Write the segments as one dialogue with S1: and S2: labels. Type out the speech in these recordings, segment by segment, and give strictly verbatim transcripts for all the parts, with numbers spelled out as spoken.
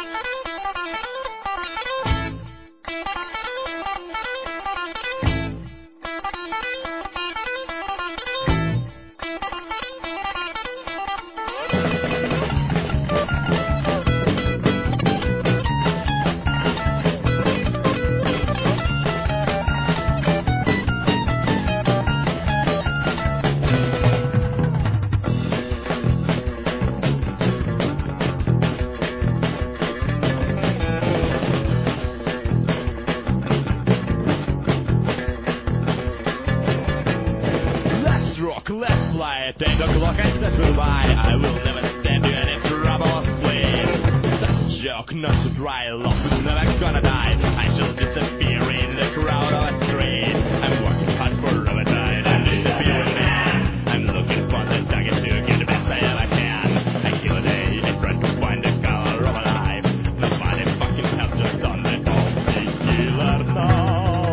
S1: Let's fly at eight o'clock and set goodbye. I will never stand you any trouble or sleep. That's a joke, not to dry love, who's never gonna die. I shall disappear in the crowd of a street. I'm working hard for a night and disappearing man. I'm looking for the target to get the best I ever can. I kill a day and try to find the color of my life. Nobody fucking helps just on the old killer no.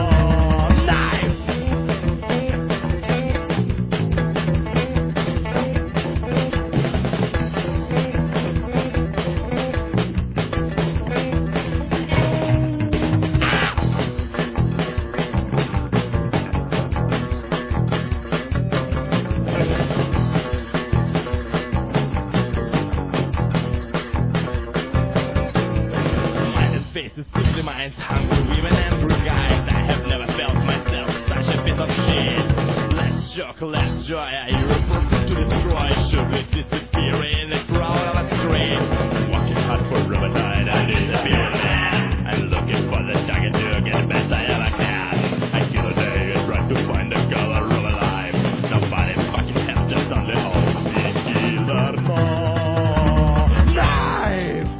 S1: Faces, simply minds, hungry women and rude guys. I have never felt myself such a piece of shit. Let's joke, let's joy, I report to destroy. Should we disappear in the crowd of a street? Walking hard for a night, I disappear man. I'm looking for the target to get the best I ever can. I kill a day and try to find the color of a life. Nobody fucking helps, just only all the killer more. Knife!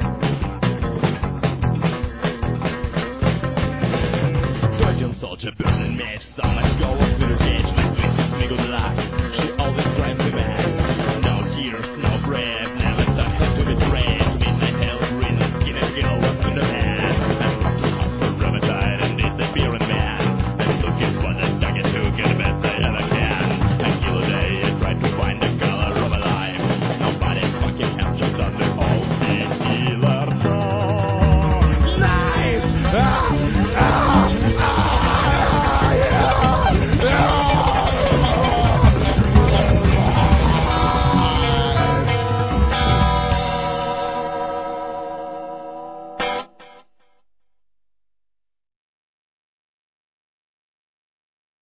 S1: Soldier